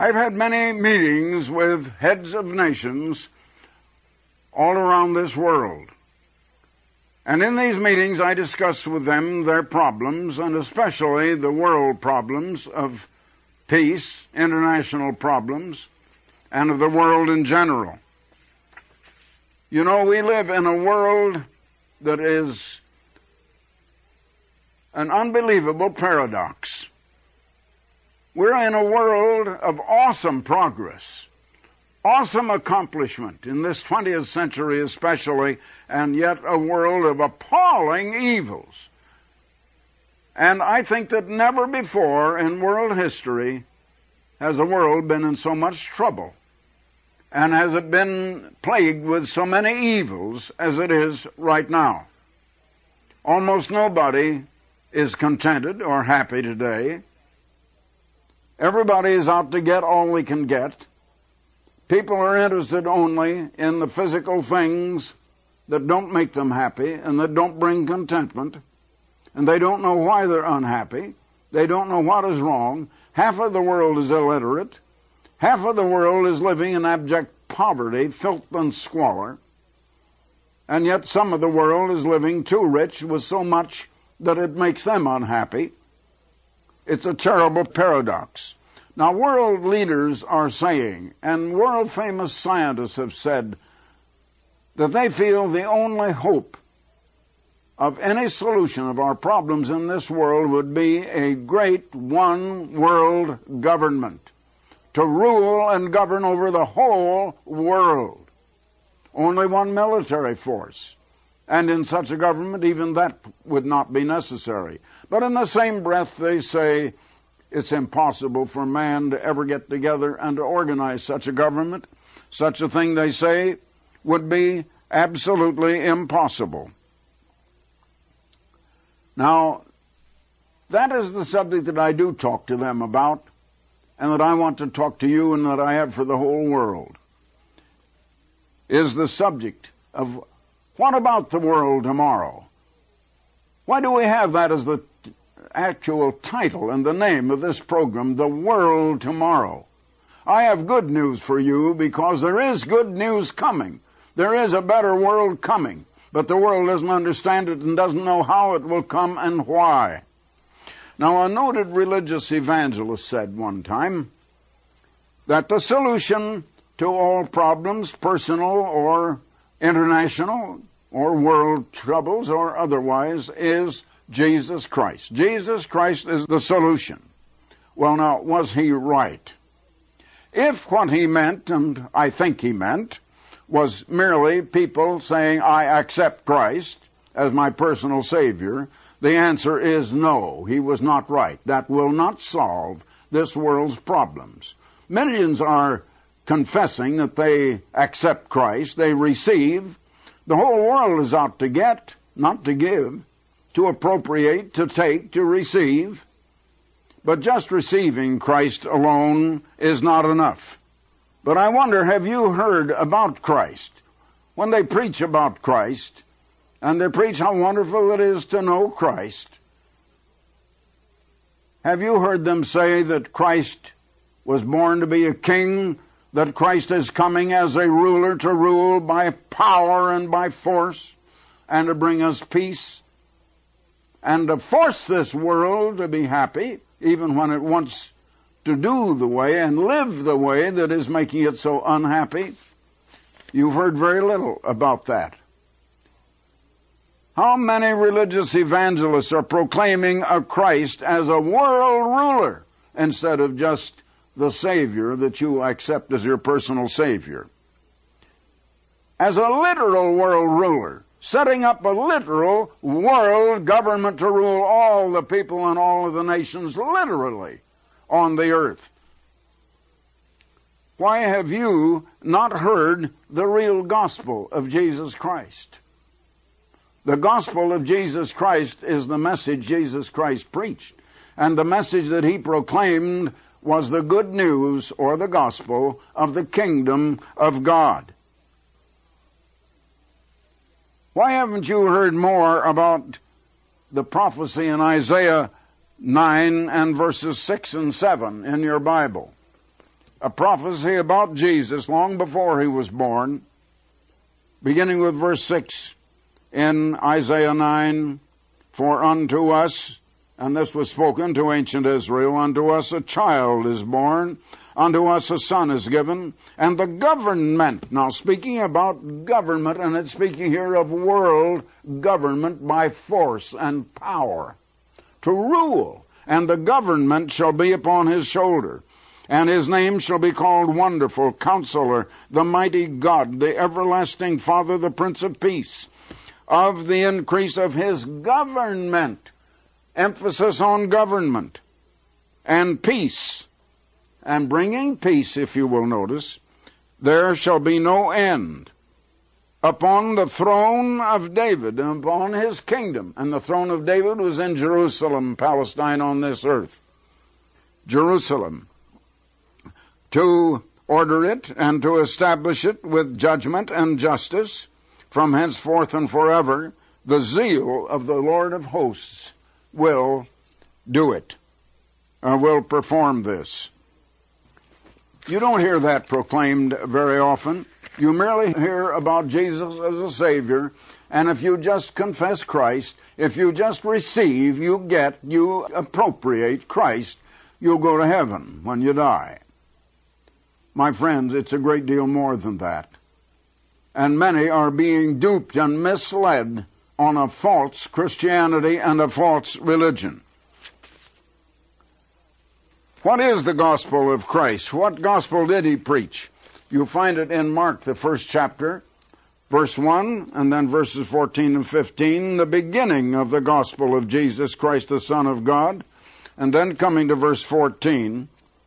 I've had many meetings with heads of nations all around this world. And in these meetings I discuss with them their problems, and especially the world problems of peace, international problems, and of the world in general. You know, we live in a world that is an unbelievable paradox. We're in a world of awesome progress, awesome accomplishment in this 20th century especially, and yet a world of appalling evils. And I think that never before in world history has the world been in so much trouble, and has it been plagued with so many evils as it is right now. Almost nobody is contented or happy today. Everybody is out to get all they can get. People are interested only in the physical things that don't make them happy and that don't bring contentment. And they don't know why they're unhappy. They don't know what is wrong. Half of the world is illiterate. Half of the world is living in abject poverty, filth and squalor. And yet some of the world is living too rich with so much that it makes them unhappy. It's a terrible paradox. Now, world leaders are saying, and world-famous scientists have said, that they feel the only hope of any solution of our problems in this world would be a great one world government to rule and govern over the whole world. Only one military force. And in such a government, even that would not be necessary. But in the same breath, they say it's impossible for man to ever get together and to organize such a government. Such a thing, they say, would be absolutely impossible. Now, that is the subject that I do talk to them about, and that I want to talk to you, and that I have for the whole world, is the subject of what about the world tomorrow? Why do we have that as the actual title and the name of this program, The World Tomorrow? I have good news for you, because there is good news coming. There is a better world coming, but the world doesn't understand it and doesn't know how it will come and why. Now, a noted religious evangelist said one time that the solution to all problems, personal or international or world troubles or otherwise, is Jesus Christ. Jesus Christ is the solution. Well, now, was he right? If what he meant, and I think he meant, was merely people saying, I accept Christ as my personal Savior, the answer is no, he was not right. That will not solve this world's problems. Millions are confessing that they accept Christ, they receive. The whole world is out to get, not to give, to appropriate, to take, to receive. But just receiving Christ alone is not enough. But I wonder, have you heard about Christ? When they preach about Christ, and they preach how wonderful it is to know Christ, have you heard them say that Christ was born to be a king, that Christ is coming as a ruler to rule by power and by force, and to bring us peace, and to force this world to be happy, even when it wants to do the way and live the way that is making it so unhappy? You've heard very little about that. How many religious evangelists are proclaiming a Christ as a world ruler instead of just the Savior that you accept as your personal Savior? As a literal world ruler, setting up a literal world government to rule all the people and all of the nations literally on the earth. Why have you not heard the real gospel of Jesus Christ? The gospel of Jesus Christ is the message Jesus Christ preached. And the message that he proclaimed was the good news, or the gospel, of the kingdom of God. Why haven't you heard more about the prophecy in Isaiah 9 and verses 6 and 7 in your Bible? a prophecy about Jesus long before he was born, beginning with verse 6 in Isaiah 9, "For unto us," and this was spoken to ancient Israel, "unto us a child is born, unto us a son is given, and the government," now speaking about government, and it's speaking here of world government by force and power, to rule, "and the government shall be upon his shoulder. And his name shall be called Wonderful, Counselor, the Mighty God, the Everlasting Father, the Prince of Peace. Of the increase of his government," emphasis on government, "and peace," and bringing peace, if you will notice, "there shall be no end upon the throne of David," and upon his kingdom. And the throne of David was in Jerusalem, Palestine on this earth. Jerusalem. "To order it and to establish it with judgment and justice from henceforth and forever. The zeal of the Lord of hosts will do it, or will perform this." You don't hear that proclaimed very often. You merely hear about Jesus as a Savior, and if you just confess Christ, if you just receive, you appropriate Christ, you'll go to heaven when you die. My friends, it's a great deal more than that. And many are being duped and misled on a false Christianity and a false religion. What is the gospel of Christ? What gospel did he preach? You find it in Mark, the first chapter, verse 1, and then verses 14 and 15, the beginning of the gospel of Jesus Christ, the Son of God. And then coming to verse 14,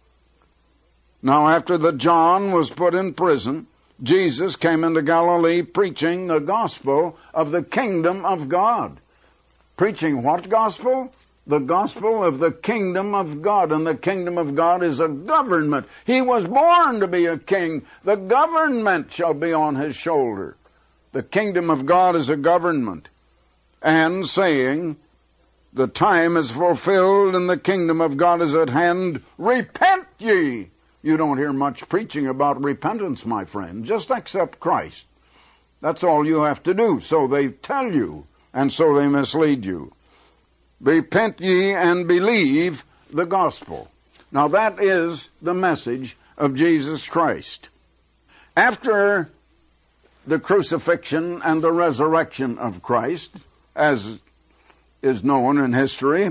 "Now after that John was put in prison, Jesus came into Galilee preaching the gospel of the kingdom of God." Preaching what gospel? The gospel of the kingdom of God. And the kingdom of God is a government. He was born to be a king. The government shall be on his shoulder. The kingdom of God is a government. And saying, "The time is fulfilled and the kingdom of God is at hand. Repent ye." You don't hear much preaching about repentance, my friend. Just accept Christ. That's all you have to do. So they tell you, and so they mislead you. "Repent ye and believe the gospel." Now that is the message of Jesus Christ. After the crucifixion and the resurrection of Christ, as is known in history,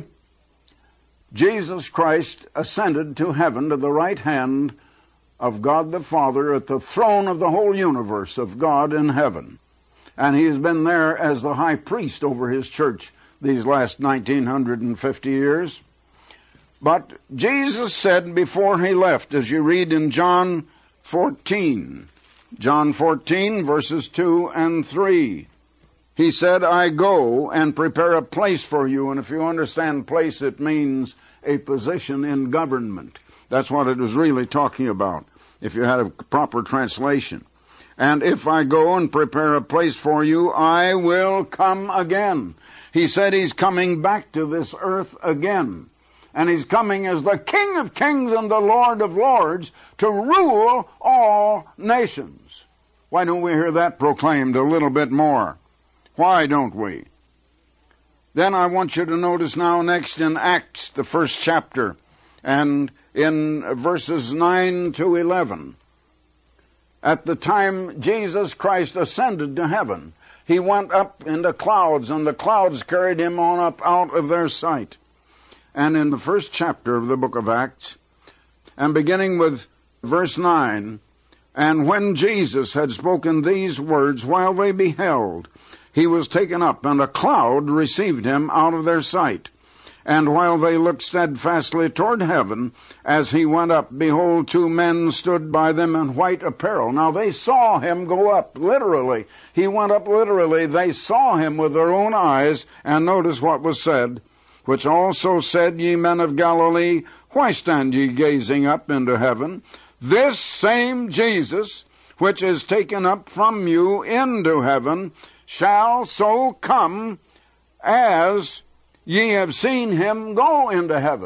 Jesus Christ ascended to heaven to the right hand of God the Father at the throne of the whole universe of God in heaven. And he has been there as the high priest over his church these last 1950 years. But Jesus said before he left, as you read in John 14, verses 2 and 3, he said, "I go and prepare a place for you." And if you understand place, it means a position in government. That's what it was really talking about, if you had a proper translation. "And if I go and prepare a place for you, I will come again." He said he's coming back to this earth again. And he's coming as the King of Kings and the Lord of Lords to rule all nations. Why don't we hear that proclaimed a little bit more? Why don't we? Then I want you to notice now next in Acts, the first chapter, and in verses 9 to 11. At the time Jesus Christ ascended to heaven, he went up into clouds, and the clouds carried him on up out of their sight. And in the first chapter of the book of Acts, and beginning with verse 9, "And when Jesus had spoken these words, while they beheld, he was taken up, and a cloud received him out of their sight. And while they looked steadfastly toward heaven, as he went up, behold, 2 men stood by them in white apparel." Now they saw him go up, literally. He went up literally. They saw him with their own eyes, and notice what was said, "Which also said, Ye men of Galilee, why stand ye gazing up into heaven? This same Jesus, which is taken up from you into heaven, shall so come as ye have seen him go into heaven."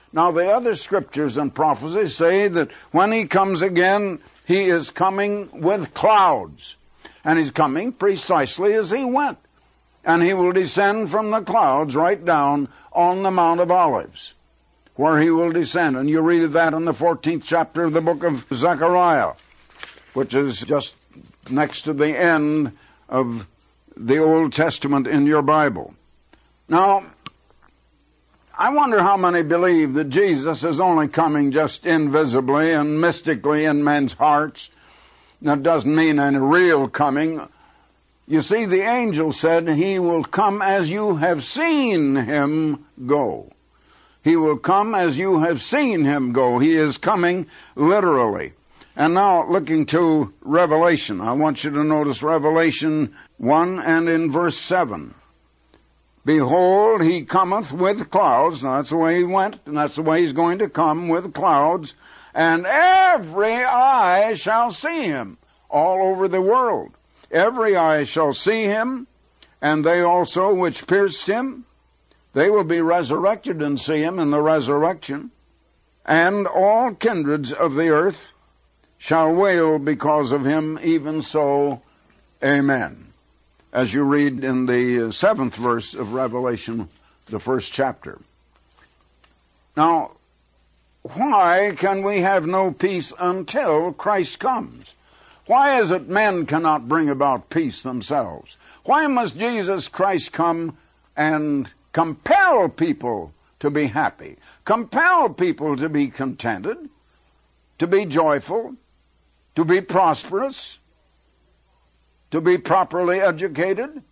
Now, the other scriptures and prophecies say that when he comes again, he is coming with clouds. And he's coming precisely as he went. And he will descend from the clouds right down on the Mount of Olives, where he will descend. And you read of that in the 14th chapter of the book of Zechariah, which is just next to the end of the Old Testament in your Bible. Now, I wonder how many believe that Jesus is only coming just invisibly and mystically in men's hearts. That doesn't mean any real coming. You see, the angel said he will come as you have seen him go. He will come as you have seen him go. He is coming literally. And now, looking to Revelation, I want you to notice Revelation 1 and in verse 7. Behold, he cometh with clouds. Now, that's the way he went, and that's the way he's going to come, with clouds. And every eye shall see him, all over the world. Every eye shall see him, and they also which pierced him, they will be resurrected and see him in the resurrection. And all kindreds of the earth shall wail because of him, even so, amen. As you read in the 7th verse of Revelation, the 1st chapter. Now, why can we have no peace until Christ comes? Why is it men cannot bring about peace themselves? Why must Jesus Christ come and compel people to be happy, compel people to be contented, to be joyful, to be prosperous, to be properly educated,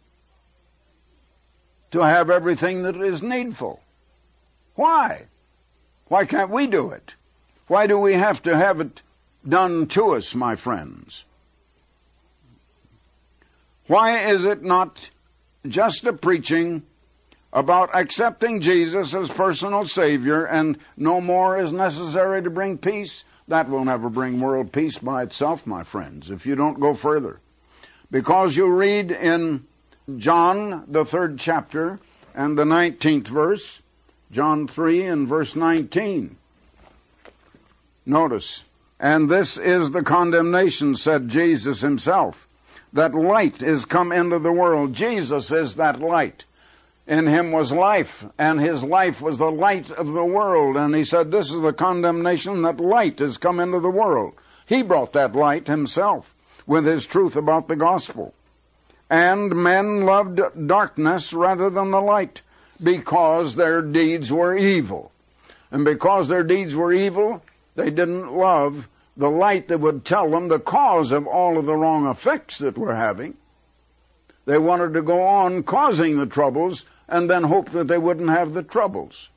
to have everything that is needful? Why? Why can't we do it? Why do we have to have it done to us, my friends? Why is it not just a preaching about accepting Jesus as personal Savior and no more is necessary to bring peace? That will never bring world peace by itself, my friends, if you don't go further. Because you read in John, the 3rd chapter, and the 19th verse, John 3 and verse 19. Notice, and this is the condemnation, said Jesus himself, that light is come into the world. Jesus is that light. In him was life, and his life was the light of the world. And he said, this is the condemnation, that light has come into the world. He brought that light himself with his truth about the gospel. And men loved darkness rather than the light, because their deeds were evil. And because their deeds were evil, they didn't love the light that would tell them the cause of all of the wrong effects that we're having. They wanted to go on causing the troubles and then hope that they wouldn't have the troubles.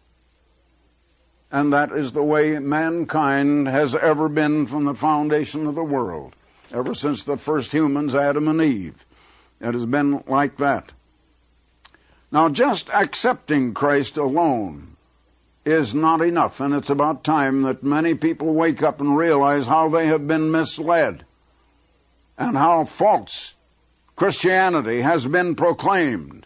And that is the way mankind has ever been from the foundation of the world. Ever since the first humans, Adam and Eve. It has been like that. Now, just accepting Christ alone is not enough, and it's about time that many people wake up and realize how they have been misled and how false Christianity has been proclaimed.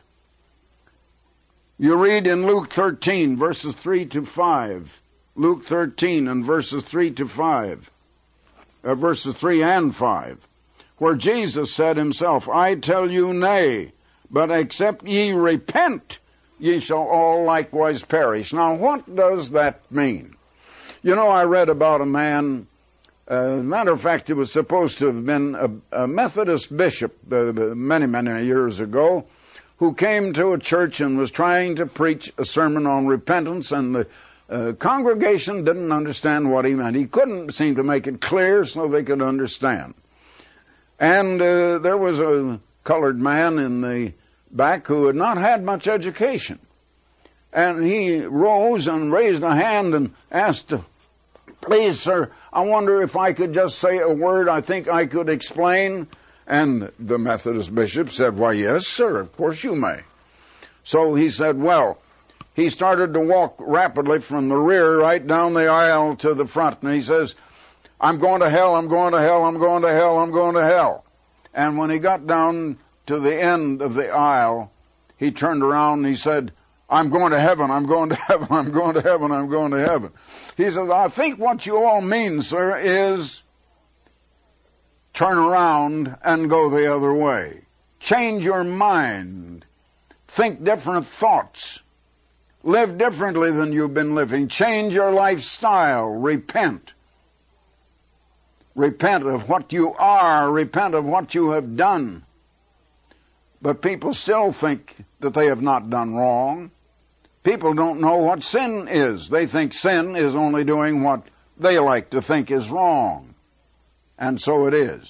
You read in Luke 13, verses 3 to 5. Luke 13 and verses 3 to 5. Verses 3 and 5, where Jesus said himself, I tell you nay, but except ye repent, ye shall all likewise perish. Now, what does that mean? You know, I read about a man, matter of fact, it was supposed to have been a Methodist bishop many, many years ago, who came to a church and was trying to preach a sermon on repentance, and the congregation didn't understand what he meant. He couldn't seem to make it clear so they could understand. And there was a colored man in the back who had not had much education. And he rose and raised a hand and asked, please, sir, I wonder if I could just say a word I think I could explain. And the Methodist bishop said, why, yes, sir, of course you may. So he said, well, he started to walk rapidly from the rear right down the aisle to the front. And he says, I'm going to hell, I'm going to hell, I'm going to hell, I'm going to hell. And when he got down to the end of the aisle, he turned around and he said, I'm going to heaven, I'm going to heaven, I'm going to heaven, I'm going to heaven. He says, I think what you all mean, sir, is turn around and go the other way. Change your mind. Think different thoughts. Live differently than you've been living. Change your lifestyle. Repent. Repent of what you are. Repent of what you have done. But people still think that they have not done wrong. People don't know what sin is. They think sin is only doing what they like to think is wrong. And so it is.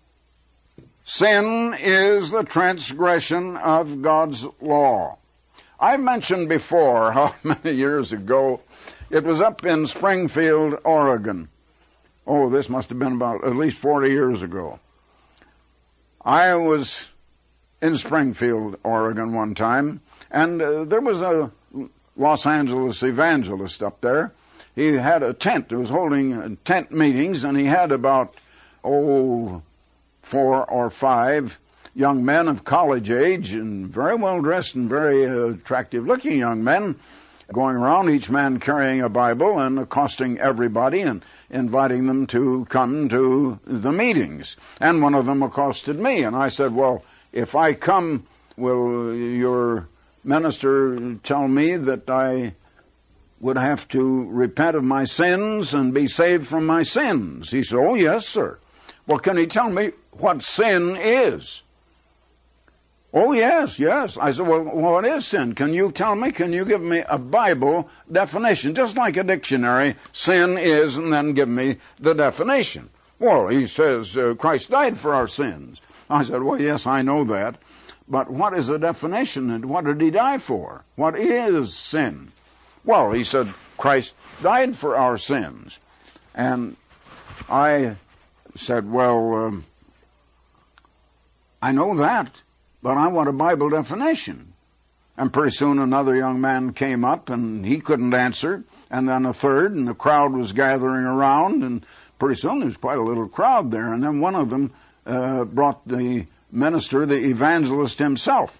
Sin is the transgression of God's law. I've mentioned before how many years ago it was up in Springfield, Oregon. Oh, this must have been about at least 40 years ago. I was in Springfield, Oregon one time, and there was a Los Angeles evangelist up there. He had a tent. He was holding tent meetings, and he had about, 4 or 5 young men of college age and very well dressed and very attractive looking young men going around, each man carrying a Bible and accosting everybody and inviting them to come to the meetings. And one of them accosted me, and I said, well, if I come, will your minister tell me that I would have to repent of my sins and be saved from my sins? He said, oh, yes, sir. Well, can he tell me what sin is? Oh, yes. I said, well, what is sin? Can you tell me? Can you give me a Bible definition? Just like a dictionary, sin is, and then give me the definition. Well, he says, Christ died for our sins. I said, well, yes, I know that. But what is the definition, and what did he die for? What is sin? Well, he said, Christ died for our sins. And I said, well, I know that, but I want a Bible definition. And pretty soon another young man came up, and he couldn't answer, and then a third, and the crowd was gathering around, and pretty soon there was quite a little crowd there, and then one of them brought the minister, the evangelist himself.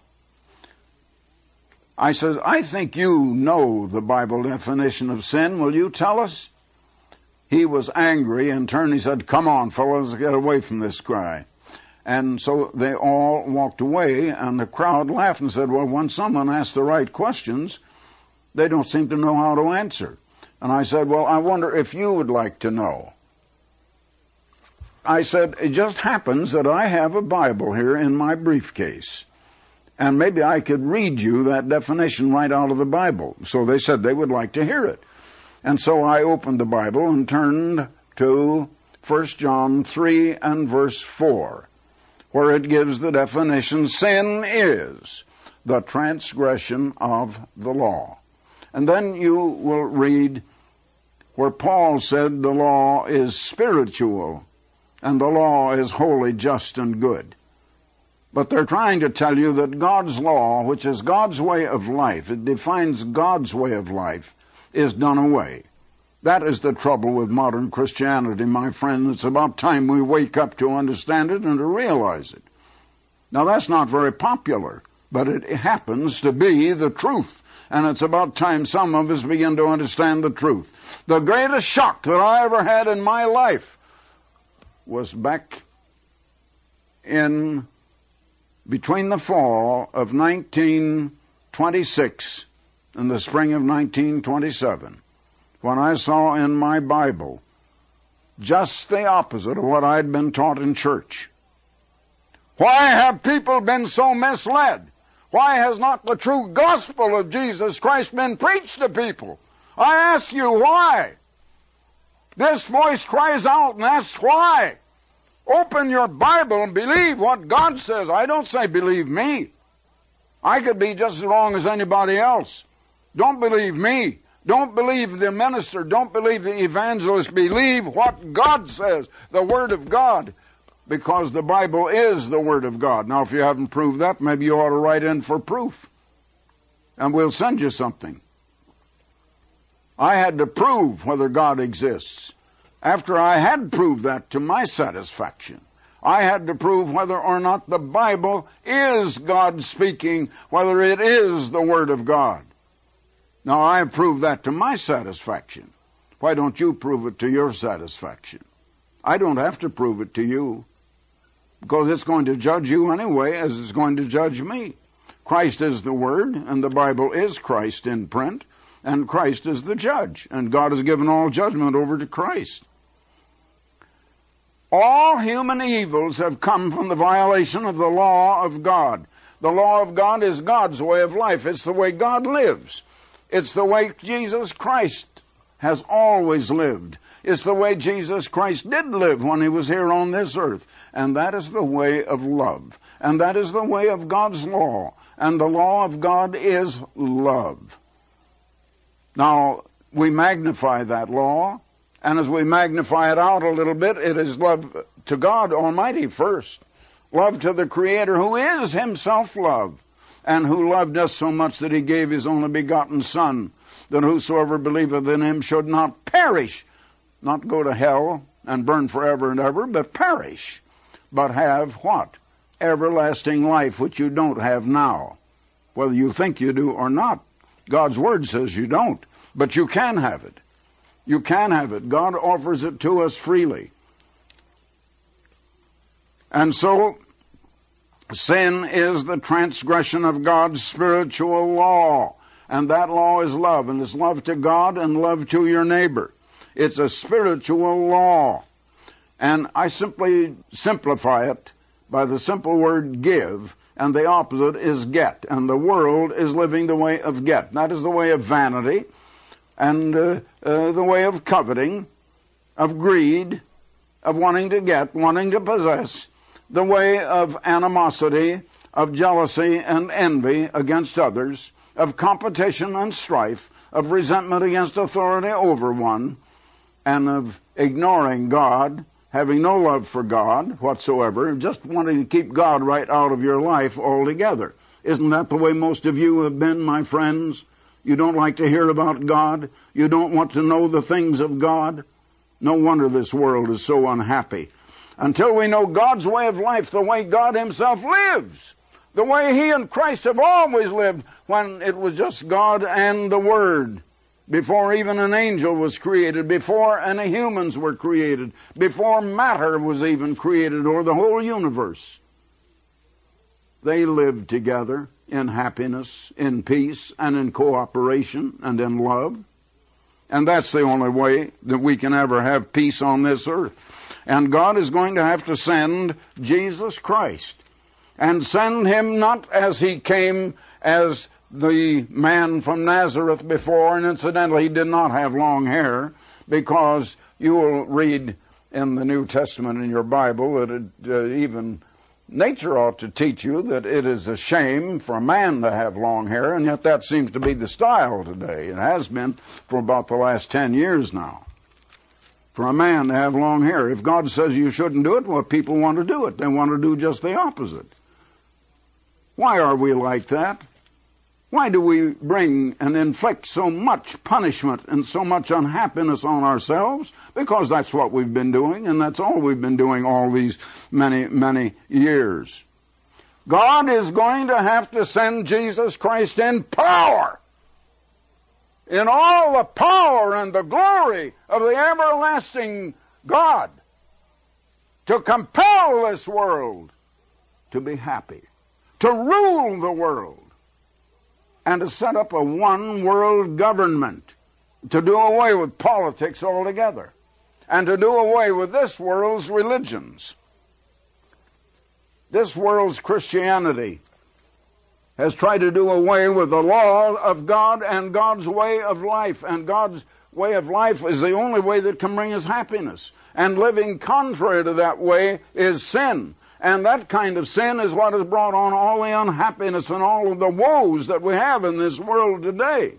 I said, I think you know the Bible definition of sin. Will you tell us? He was angry and turned. He said, come on, fellas, get away from this guy. And so they all walked away, and the crowd laughed and said, well, when someone asks the right questions, they don't seem to know how to answer. And I said, well, I wonder if you would like to know. I said, it just happens that I have a Bible here in my briefcase, and maybe I could read you that definition right out of the Bible. So they said they would like to hear it. And so I opened the Bible and turned to 1 John 3 and verse 4, where it gives the definition, sin is the transgression of the law. And then you will read where Paul said the law is spiritual and the law is holy, just, and good. But they're trying to tell you that God's law, which is God's way of life, it defines God's way of life, is done away. That is the trouble with modern Christianity, my friend. It's about time we wake up to understand it and to realize it. Now, that's not very popular, but it happens to be the truth. And it's about time some of us begin to understand the truth. The greatest shock that I ever had in my life was back in between the fall of 1926 and the spring of 1927, when I saw in my Bible just the opposite of what I'd been taught in church. Why have people been so misled? Why has not the true gospel of Jesus Christ been preached to people? I ask you, why? This voice cries out and asks why. Open your Bible and believe what God says. I don't say believe me. I could be just as wrong as anybody else. Don't believe me. Don't believe the minister. Don't believe the evangelist. Believe what God says, the Word of God, because the Bible is the Word of God. Now, if you haven't proved that, maybe you ought to write in for proof, and we'll send you something. I had to prove whether God exists. After I had proved that to my satisfaction, I had to prove whether or not the Bible is God speaking, whether it is the Word of God. Now, I have proved that to my satisfaction. Why don't you prove it to your satisfaction? I don't have to prove it to you, because it's going to judge you anyway, as it's going to judge me. Christ is the Word, and the Bible is Christ in print, and Christ is the judge, and God has given all judgment over to Christ. All human evils have come from the violation of the law of God. The law of God is God's way of life. It's the way God lives. It's the way Jesus Christ has always lived. It's the way Jesus Christ did live when he was here on this earth. And that is the way of love. And that is the way of God's law. And the law of God is love. Now, we magnify that law. And as we magnify it out a little bit, it is love to God Almighty first. Love to the Creator, who is himself love, and who loved us so much that he gave his only begotten Son, that whosoever believeth in him should not perish, not go to hell and burn forever and ever, but perish, but have what? Everlasting life, which you don't have now. Whether you think you do or not, God's Word says you don't, but you can have it. You can have it. God offers it to us freely. And so, sin is the transgression of God's spiritual law. And that law is love. And it's love to God and love to your neighbor. It's a spiritual law. And I simply simplify it by the simple word give. And the opposite is get. And the world is living the way of get. That is the way of vanity. And the way of coveting, of greed, of wanting to get, wanting to possess. The way of animosity, of jealousy and envy against others, of competition and strife, of resentment against authority over one, and of ignoring God, having no love for God whatsoever, just wanting to keep God right out of your life altogether. Isn't that the way most of you have been, my friends? You don't like to hear about God? You don't want to know the things of God? No wonder this world is so unhappy. Until we know God's way of life, the way God himself lives, the way he and Christ have always lived, when it was just God and the Word, before even an angel was created, before any humans were created, before matter was even created, or the whole universe. They lived together in happiness, in peace, and in cooperation, and in love. And that's the only way that we can ever have peace on this earth. And God is going to have to send Jesus Christ. And send him not as he came as the man from Nazareth before. And incidentally, he did not have long hair, because you will read in the New Testament in your Bible that even nature ought to teach you that it is a shame for a man to have long hair, and yet that seems to be the style today. It has been for about the last 10 years now. For a man to have long hair. If God says you shouldn't do it, well, people want to do it. They want to do just the opposite. Why are we like that? Why do we bring and inflict so much punishment and so much unhappiness on ourselves? Because that's what we've been doing, and that's all we've been doing all these many, many years. God is going to have to send Jesus Christ in power, in all the power and the glory of the everlasting God, to compel this world to be happy, to rule the world, and to set up a one-world government, to do away with politics altogether, and to do away with this world's religions. This world's Christianity has tried to do away with the law of God and God's way of life. And God's way of life is the only way that can bring us happiness. And living contrary to that way is sin. And that kind of sin is what has brought on all the unhappiness and all of the woes that we have in this world today.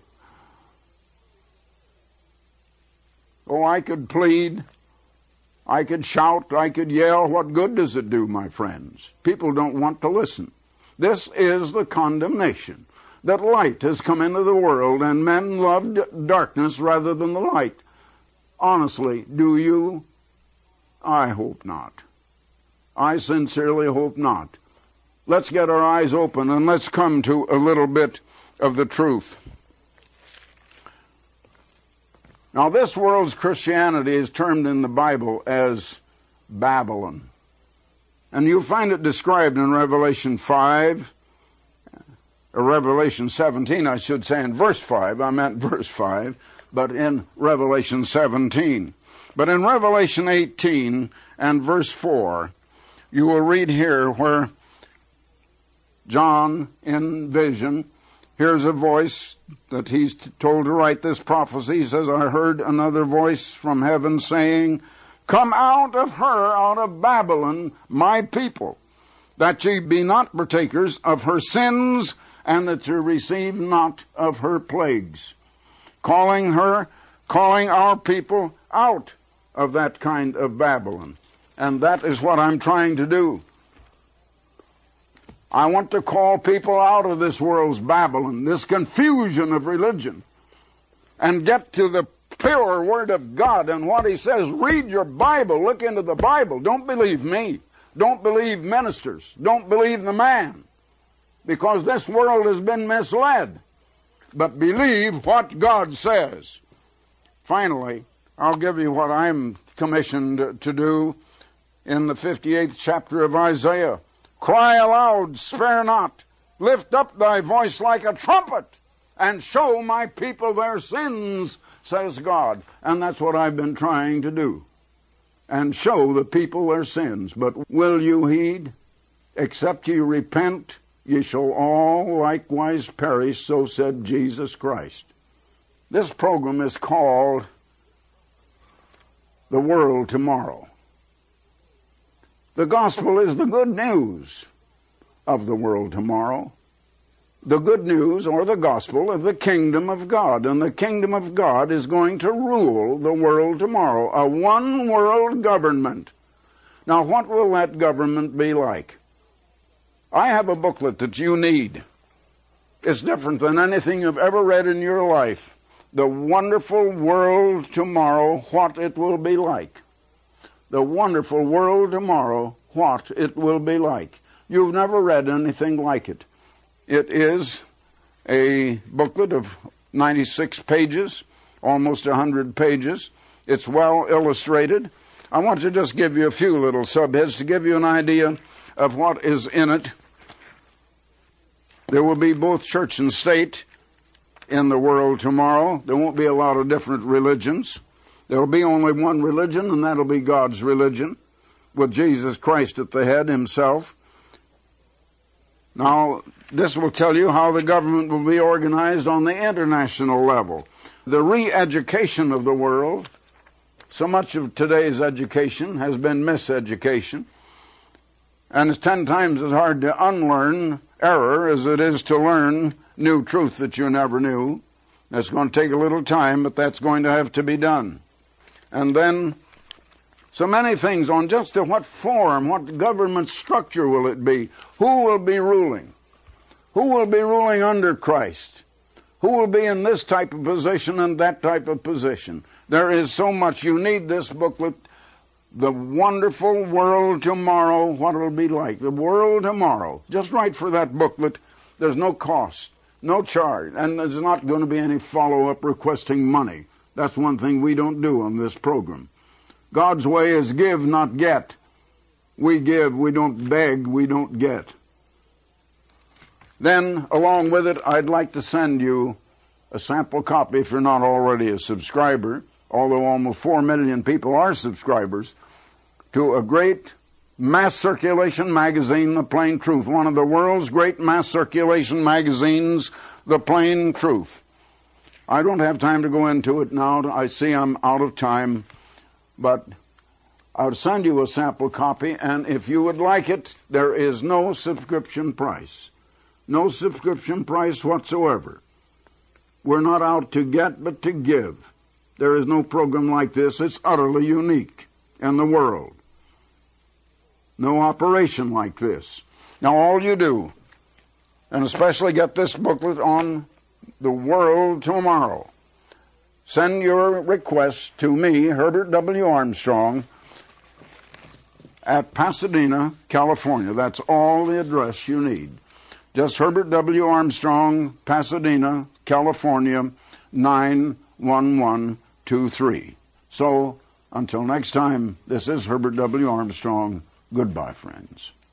Oh, I could plead, I could shout, I could yell. What good does it do, my friends? People don't want to listen. This is the condemnation, that light has come into the world, and men loved darkness rather than the light. Honestly, do you? I hope not. I sincerely hope not. Let's get our eyes open, and let's come to a little bit of the truth. Now, this world's Christianity is termed in the Bible as Babylon. And you'll find it described in Revelation 5, or Revelation 17, I should say, in verse 5. I meant verse 5, but in Revelation 17. But in Revelation 18 and verse 4, you will read here where John, in vision, hears a voice that he's told to write this prophecy. He says, I heard another voice from heaven saying, Come out of her, out of Babylon, my people, that ye be not partakers of her sins, and that ye receive not of her plagues. Calling our people out of that kind of Babylon. And that is what I'm trying to do. I want to call people out of this world's Babylon, this confusion of religion, and get to the pure Word of God and what He says. Read your Bible. Look into the Bible. Don't believe me. Don't believe ministers. Don't believe the man, because this world has been misled. But believe what God says. Finally, I'll give you what I'm commissioned to do in the 58th chapter of Isaiah. Cry aloud, spare not. Lift up thy voice like a trumpet, and show my people their sins, says God. And that's what I've been trying to do. And show the people their sins. But will you heed? Except ye repent, ye shall all likewise perish, so said Jesus Christ. This program is called The World Tomorrow. The gospel is the good news of the world tomorrow. The good news, or the gospel, of the kingdom of God. And the kingdom of God is going to rule the world tomorrow. A one-world government. Now, what will that government be like? I have a booklet that you need. It's different than anything you've ever read in your life. The wonderful world tomorrow, what it will be like. The wonderful world tomorrow, what it will be like. You've never read anything like it. It is a booklet of 96 pages, almost 100 pages. It's well illustrated. I want to just give you a few little subheads to give you an idea of what is in it. There will be both church and state in the world tomorrow. There won't be a lot of different religions. There will be only one religion, and that will be God's religion, with Jesus Christ at the head himself. Now, this will tell you how the government will be organized on the international level. The re-education of the world. So much of today's education has been miseducation. And it's 10 times as hard to unlearn error as it is to learn new truth that you never knew. It's going to take a little time, but that's going to have to be done. And then so many things on just what form, what government structure will it be? Who will be ruling? Who will be ruling under Christ? Who will be in this type of position and that type of position? There is so much. You need this booklet, The Wonderful World Tomorrow, what it will be like. The world tomorrow. Just write for that booklet. There's no cost, no charge, and there's not going to be any follow-up requesting money. That's one thing we don't do on this program. God's way is give, not get. We give, we don't beg, we don't get. Then, along with it, I'd like to send you a sample copy, if you're not already a subscriber, although almost 4 million people are subscribers, to a great mass circulation magazine, The Plain Truth, one of the world's great mass circulation magazines, The Plain Truth. I don't have time to go into it now. I see I'm out of time. But I'll send you a sample copy, and if you would like it, there is no subscription price. No subscription price whatsoever. We're not out to get, but to give. There is no program like this. It's utterly unique in the world. No operation like this. Now, all you do, and especially get this booklet on the world tomorrow, send your request to me, Herbert W. Armstrong, at Pasadena, California. That's all the address you need. Just Herbert W. Armstrong, Pasadena, California, 911 823. So, until next time, this is Herbert W. Armstrong. Goodbye, friends.